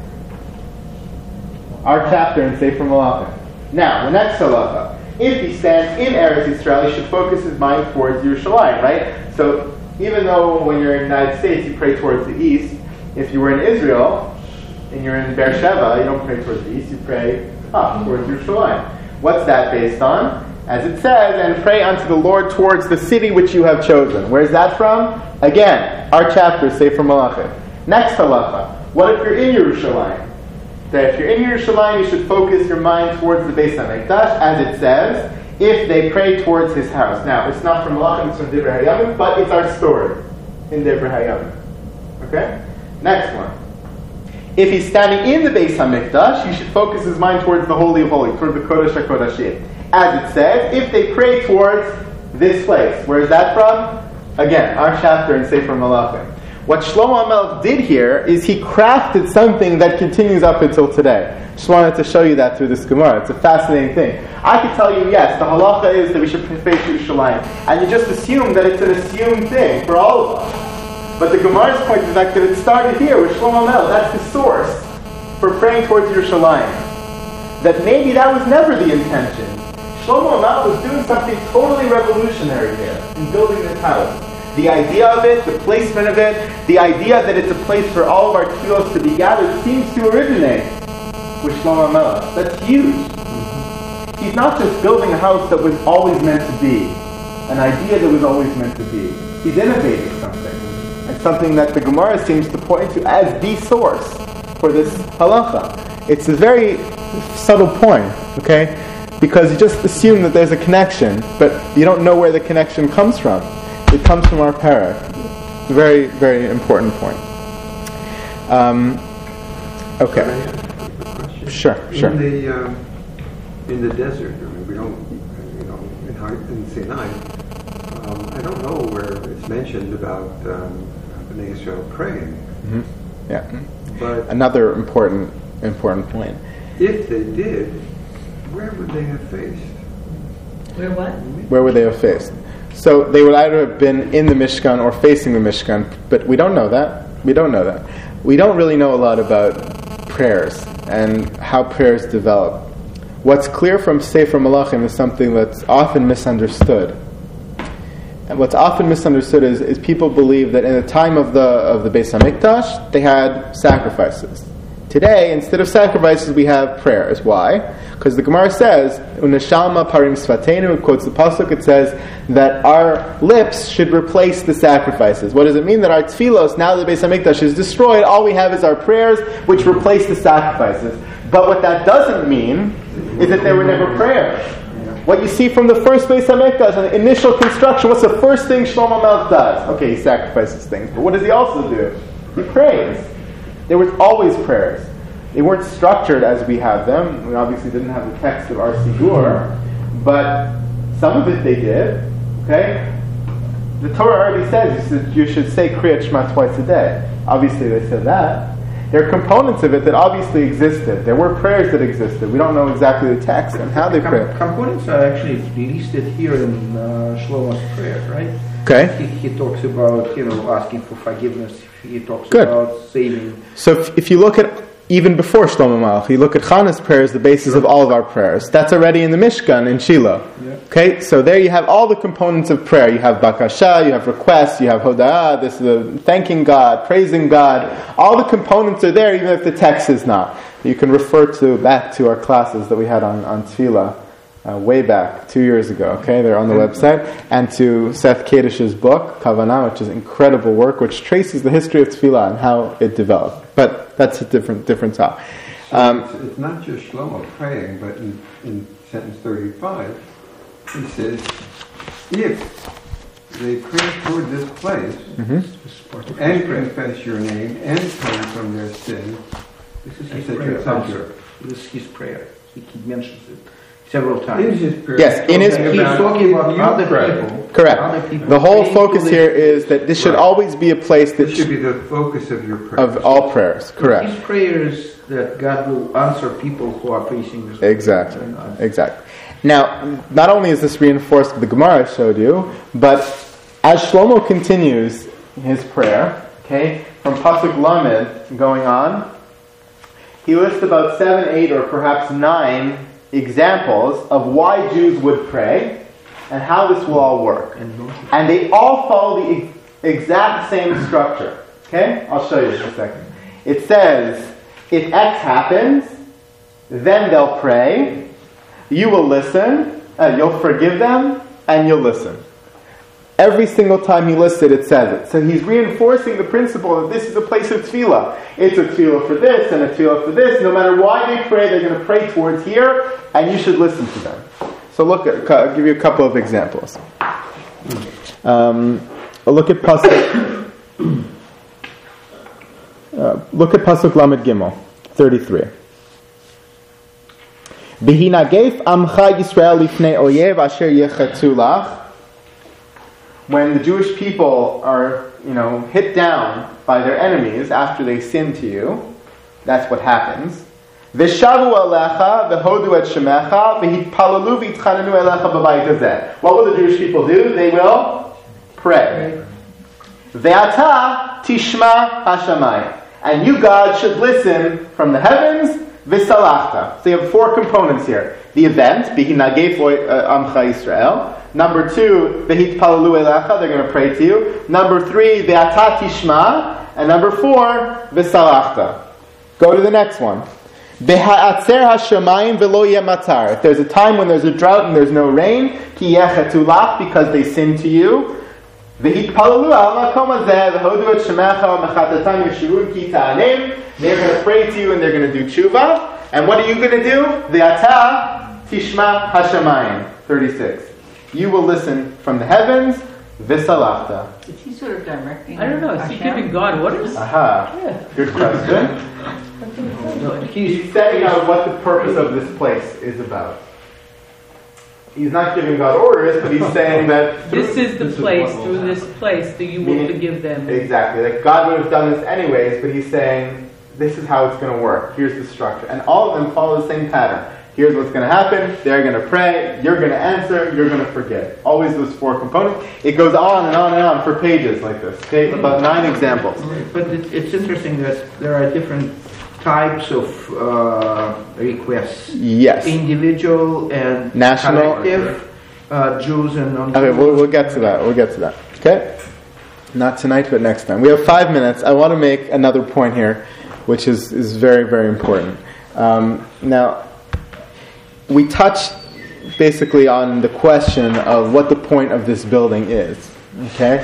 Our chapter in Sefer Malachim. Now, the next halacha. If he stands in Eretz Yisrael, he should focus his mind towards Yerushalayim, right? So, even though when you're in the United States, you pray towards the east, if you were in Israel, and you're in Beersheba, you don't pray towards the east, you pray up towards Yerushalayim. What's that based on? As it says, and pray unto the Lord towards the city which you have chosen. Where's that from? Again, our chapter, Sefer Malachim. Next halacha. What if you're in Yerushalayim? That if you're in Yerushalayim, you should focus your mind towards the Beis HaMikdash, as it says, if they pray towards his house. Now, it's not from Malachim, it's from Divrei Hayamim, but it's our story in Divrei Hayamim. Okay? Next one. If he's standing in the Beis HaMikdash, he should focus his mind towards the Holy of Holies, towards the Kodesh HaKodashim. As it says, if they pray towards this place. Where is that from? Again, our chapter in Sefer Malachim. What Shlomo HaMelech did here is he crafted something that continues up until today. Just wanted to show you that through this Gemara. It's a fascinating thing. I could tell you, yes, the halacha is that we should face Yerushalayim, and you just assume that it's an assumed thing for all of us. But the Gemara's point is the fact that it started here with Shlomo HaMelech. That's the source for praying towards Yerushalayim. That maybe that was never the intention. Shlomo HaMelech was doing something totally revolutionary here in building this house. The idea of it, the placement of it, the idea that it's a place for all of our tefillos to be gathered seems to originate with Shlomo HaMelech. That's huge. He's not just building a house that was always meant to be, an idea that was always meant to be. He's innovating something. And something that the Gemara seems to point to as the source for this halacha. It's a very subtle point, okay? Because you just assume that there's a connection, but you don't know where the connection comes from. It comes from our parak. It's a very, very important point. Okay. Can I ask a quick question? Sure. In the desert, I mean, we don't, in Sinai, I don't know where it's mentioned about Bnei Israel praying. Mm-hmm. Yeah. But another important point. If they did, where would they have faced? Where what? Where would they have faced? So they would either have been in the Mishkan or facing the Mishkan, but we don't know that. We don't really know a lot about prayers and how prayers develop. What's clear from Sefer Malachim is something that's often misunderstood. And what's often misunderstood is people believe that in the time of the Beis HaMikdash, they had sacrifices. Today, instead of sacrifices, we have prayers. Why? Because the Gemara says, "Unashalma parim svatenu," it quotes the pasuk. It says that our lips should replace the sacrifices. What does it mean? That our tefillos, now that the Beis HaMikdash is destroyed, all we have is our prayers, which replace the sacrifices. But what that doesn't mean is that there were never prayers. what you see from the first Beis HaMikdash and the initial construction, what's the first thing Shlomo Melech does? Okay, he sacrifices things, but what does he also do? He prays. There was always prayers. They weren't structured as we have them. We obviously didn't have the text of our Sigur, but some of it they did. Okay? The Torah already says you should say Kriyat Shema twice a day. Obviously they said that. There are components of it that obviously existed. There were prayers that existed. We don't know exactly the text and how they prayed. Components are actually listed here in Shlomo's prayer, right? Okay. He talks about, asking for forgiveness. He talks Good. about saving. So if you look at, even before Shlomo Melech, you look at Chana's prayer as the basis of all of our prayers. That's already in the Mishkan in Shiloh. Yeah. Okay, so there you have all the components of prayer. You have bakasha, you have requests, you have hoda'ah, this is the thanking God, praising God. All the components are there, even if the text is not. You can refer back to our classes that we had on Tefillah way back, 2 years ago. Okay, they're on the website. And to Seth Kadish's book, Kavanah, which is incredible work, which traces the history of Tefillah and how it developed. But that's a different topic. It's not just Shlomo praying, but in sentence 35, he says, if they pray toward this place and confess your name and turn from their sin, This is et his cetera, prayer. et cetera. Also. This is his prayer. He mentions it several In times. his prayer, Yes, in his- He's talking about other people. Correct. Other people. The whole Praying focus to here is that this should Right. always be a place that This should be the focus of your prayer. of all prayers. Correct. His prayers that God will answer people who are facing this. Exactly. Exactly. Now, not only is this reinforced with the Gemara I showed you, but as Shlomo continues his prayer, okay, from Pasuk Lamed going on, he lists about 7, 8, or perhaps 9 examples of why Jews would pray and how this will all work. And they all follow the exact same structure. Okay? I'll show you in a second. It says, if X happens, then they'll pray, you will listen, you'll forgive them, and you'll listen. Every single time he lists it, it says it. So he's reinforcing the principle that this is a place of tefillah. It's a tefillah for this and a tefillah for this. No matter why they pray, they're going to pray towards here, and you should listen to them. So I'll give you a couple of examples. Look at Pasuk. Look at Pasuk Lamed Gimel, 33. B'hinagef amcha Yisrael lifnei oyev asher yechatzu lach. When the Jewish people are, hit down by their enemies after they sin to you, that's what happens. V'shavu alecha v'hodu et shemecha v'hitpalalu v'yitchananu elecha b'bayit hazeh. What will the Jewish people do? They will pray. Ve'ata tishma hashamayim. And you, God, should listen from the heavens, v'salachta. So you have 4 components here. The event, b'hinagef amcha Yisrael. Number 2, v'hitpalalu elecha, they're going to pray to you. Number 3, ve'ata tishma. And number 4, v'salachta. Go to the next one. V'ha'atzer hashamayim v'lo yeh matar. If there's a time when there's a drought and there's no rain, ki yechatzu lach, because they sin to you. V'hitpalalu al makom hazeh v'hodu et shemecha v'mechatatam yeshurun ki ta'anim. They're going to pray to you and they're going to do tshuva. And what are you going to do? Ve'ata tishma hashamayim. 36. You will listen from the heavens, v'salachta. Is he sort of directing? I don't know. Is he giving God orders? Aha. Yeah. Good question. He's setting out what the purpose of this place is about. He's not giving God orders, but he's saying that This is the place, through this place, that you will forgive them. Exactly. Like God would have done this anyways, but he's saying this is how it's going to work. Here's the structure. And all of them follow the same pattern. Here's what's going to happen. They're going to pray. You're going to answer. You're going to forget. Always those 4 components. It goes on and on and on for pages like this. Okay, about 9 examples. But it's interesting that there are different types of requests. Yes. Individual and National. collective, Jews and non-Jews. Okay, we'll get to that. We'll get to that. Okay? Not tonight, but next time. We have 5 minutes. I want to make another point here, which is very, very important. Now, we touched basically on the question of what the point of this building is. Okay?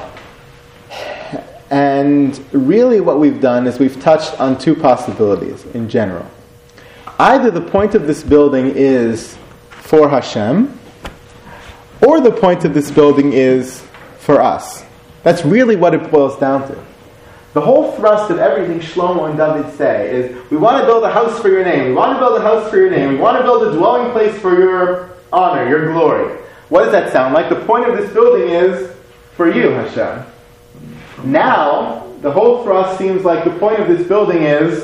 And really what we've done is we've touched on 2 possibilities in general. Either the point of this building is for Hashem, or the point of this building is for us. That's really what it boils down to. The whole thrust of everything Shlomo and David say is, we want to build a house for your name, we want to build a house for your name, we want to build a dwelling place for your honor, your glory. What does that sound like? The point of this building is for you, Hashem. Now, the whole thrust seems like the point of this building is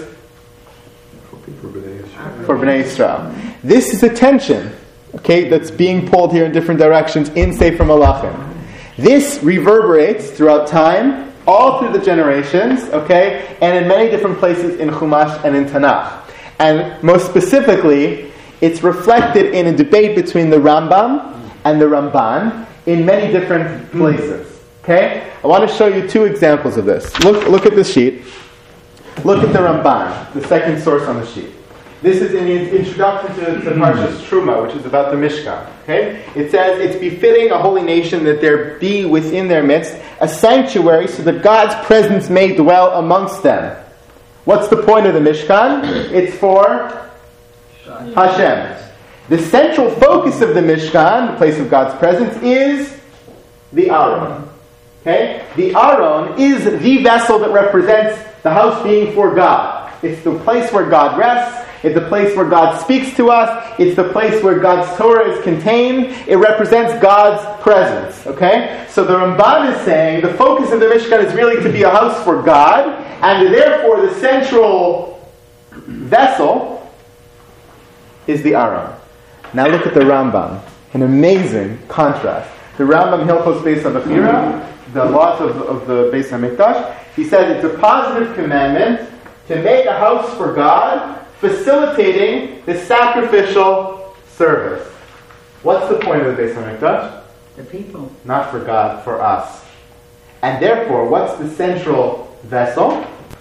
for Bnei Yisrael. This is a tension, okay, that's being pulled here in different directions in Sefer Malachim. This reverberates throughout time, all through the generations, okay, and in many different places in Chumash and in Tanakh. And most specifically, it's reflected in a debate between the Rambam and the Ramban in many different places. Okay? I want to show you two examples of this. Look at the sheet. Look at the Ramban, the second source on the sheet. This is in the introduction to Parshas Truma, which is about the Mishkan. Okay? It says, it's befitting a holy nation that there be within their midst a sanctuary so that God's presence may dwell amongst them. What's the point of the Mishkan? It's for Hashem. The central focus of the Mishkan, the place of God's presence, is the Aron. Okay? The Aron is the vessel that represents the house being for God. It's the place where God rests. It's the place where God speaks to us. It's the place where God's Torah is contained. It represents God's presence. Okay? So the Ramban is saying the focus of the Mishkan is really to be a house for God, and therefore the central vessel is the Aron. Now look at the Rambam. An amazing contrast. The Rambam Hilchos Beis HaBechira, the laws of the Beis HaMikdash, he says it's a positive commandment to make a house for God, facilitating the sacrificial service. What's the point of the Beis HaMikdash? The people. Not for God, for us. And therefore, what's the central vessel?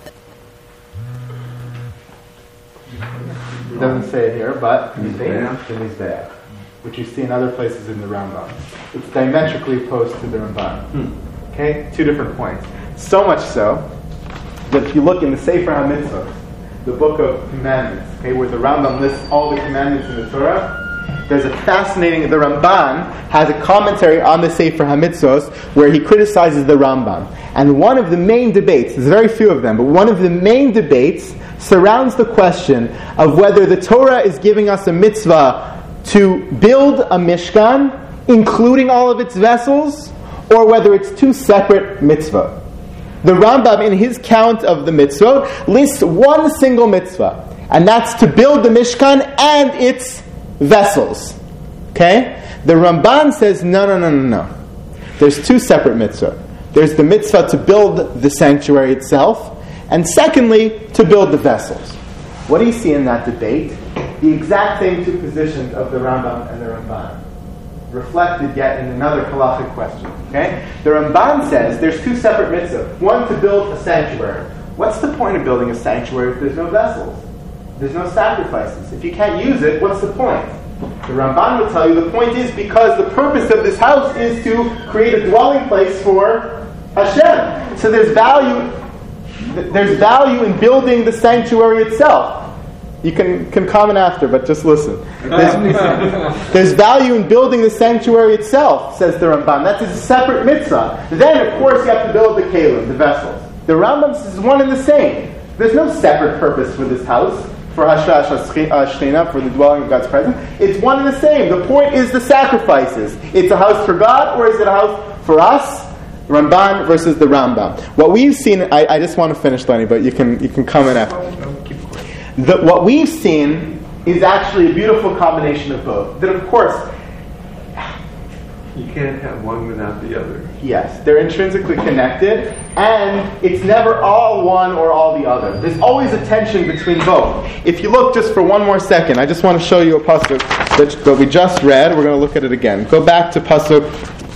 It doesn't say it here, but the Mizbeach, which you see in other places in the Rambam. It's diametrically opposed to the Ramban. Okay? Two different points. So much so that if you look in the Sefer HaMitzvot, the book of commandments, okay, where the Rambam lists all the commandments in the Torah, there's a fascinating, the Ramban has a commentary on the Sefer HaMitzvot where he criticizes the Rambam. And one of the main debates, there's very few of them, but one of the main debates surrounds the question of whether the Torah is giving us a mitzvah to build a Mishkan, including all of its vessels, or whether it's two separate mitzvah. The Rambam, in his count of the mitzvot, lists one single mitzvah, and that's to build the Mishkan and its vessels. Okay? The Ramban says, no. There's two separate mitzvah. There's the mitzvah to build the sanctuary itself, and secondly, to build the vessels. What do you see in that debate? The exact same two positions of the Rambam and the Ramban, reflected yet in another halachic question. Okay? The Ramban says there's two separate mitzvahs. One, to build a sanctuary. What's the point of building a sanctuary if there's no vessels? There's no sacrifices. If you can't use it, what's the point? The Ramban will tell you the point is because the purpose of this house is to create a dwelling place for Hashem. So there's value in building the sanctuary itself. You can comment after, but just listen. There's value in building the sanctuary itself, says the Rambam. That's a separate mitzvah. Then, of course, you have to build the kelim, the vessels. The Rambam says one and the same. There's no separate purpose for this house, for Hashash Shechina, for the dwelling of God's presence. It's one and the same. The point is the sacrifices. It's a house for God, or is it a house for us? Ramban versus the Rambam. What we've seen, I just want to finish, Lenny, but you can comment after. What we've seen is actually a beautiful combination of both. That, of course, you can't have one without the other. Yes, they're intrinsically connected, and it's never all one or all the other. There's always a tension between both. If you look just for one more second, I just want to show you a pasuk that we just read. We're going to look at it again. Go back to pasuk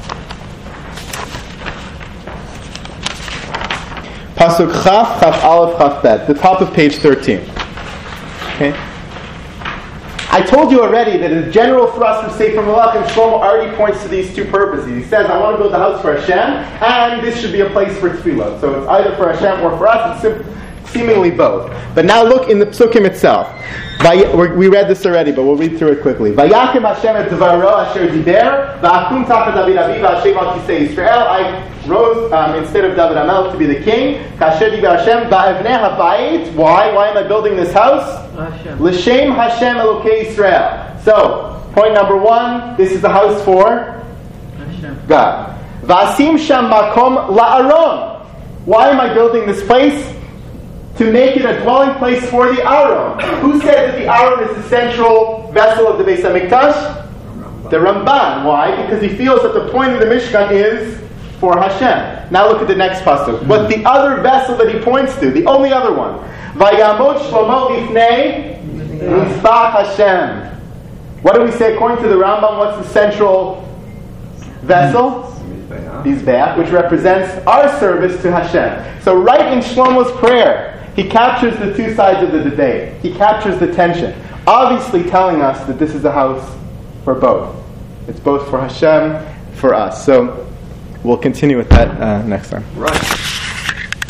Chaf Aleph Chaf Bet, the top of page 13. Okay. I told you already that the general thrust of Sefer Malachim, Shlomo already points to these two purposes. He says, I want to build a house for Hashem, and this should be a place for tefillah. So it's either for Hashem or for us. It's seemingly both. But now look in the psukim itself. We read this already, but we'll read through it quickly. Vayakim Hashem et dvaro asher diber, va'akum tachat David avi va'ashev al kisei Yisrael. I rose instead of David HaMelech to be the king. Kasher diber Hashem va'evnei habayit. Why? Why am I building this house? L'shem Hashem Elokei Yisrael. So, point number 1, this is the house for God. Va'asim sham makom la'aron. Why am I building this place? To make it a dwelling place for the Aron. Who said that the Aron is the central vessel of the Beis HaMikdash? The Ramban. Why? Because he feels that the point of the Mishkan is for Hashem. Now look at the next pasuk. What the other vessel that he points to, the only other one. Vayamot Shlomo lifnei Mizbach Hashem. What do we say according to the Rambam? What's the central vessel? Mizbeach, which represents our service to Hashem. So right in Shlomo's prayer, he captures the two sides of the debate. He captures the tension. Obviously telling us that this is a house for both. It's both for Hashem, for us. So we'll continue with that next time. Right.